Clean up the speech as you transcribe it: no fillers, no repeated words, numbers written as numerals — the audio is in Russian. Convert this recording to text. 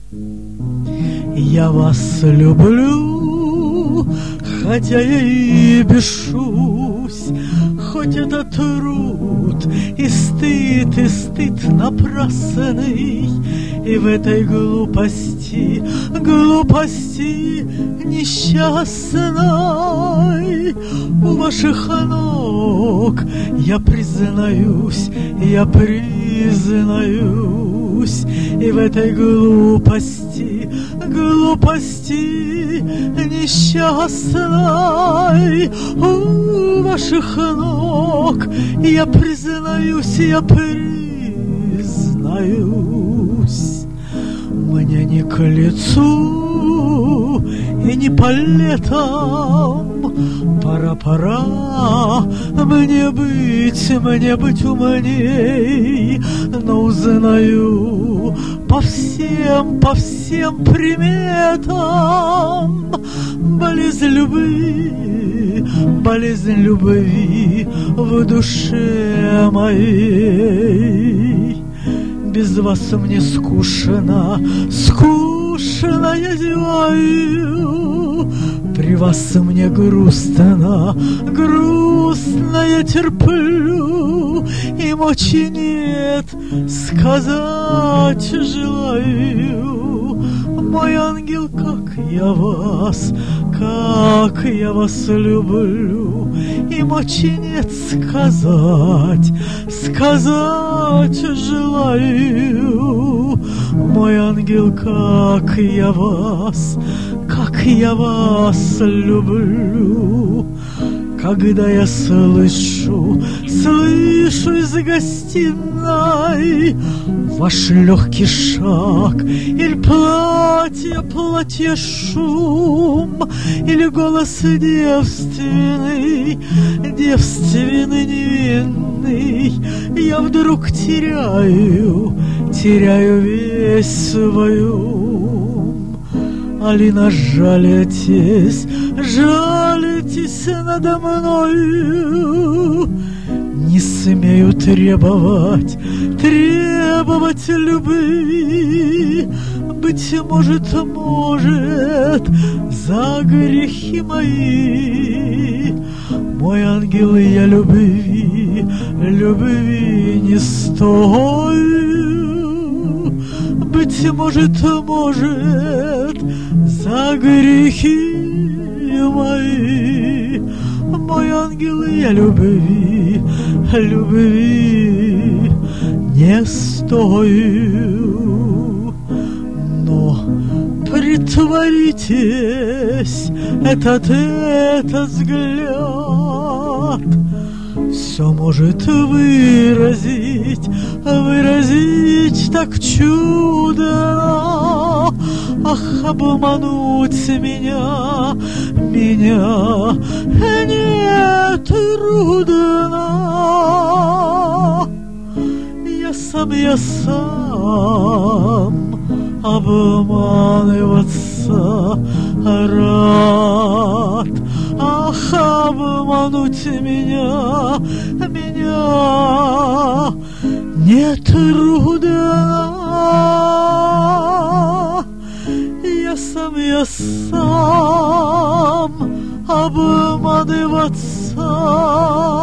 Я вас люблю, хотя я и бешусь, хоть это труд и стыд напрасный, и в этой глупости несчастной у ваших ног я признаюсь, и в этой глупости несчастной у ваших ног я признаюсь, мне не к лицу и не по летам, пора мне быть умней, но узнаю по всем приметам болезнь любви в душе моей. Без вас мне скучно я зеваю, при вас мне грустно я терплю, и мочи нет сказать желаю. Мой ангел, как я вас люблю, и мочи нет сказать желаю. Мой ангел, как я вас люблю. Когда я слышу из гостиной ваш легкий шаг, или платье шум, или голос девственный, невинный, я вдруг теряю весь свой ум. Алина, жалитесь надо мною, не смею требовать любви. Быть может, за грехи мои, мой ангел, я любви не стою. Быть может, за грехи мои, мой ангел, я любви не стою. Но притворитесь, этот взгляд все может выразить так чудо. Ах, обмануть меня не трудно. Я сам обманываться рад. Ах, обмануть меня не трудно. Я сам обманываться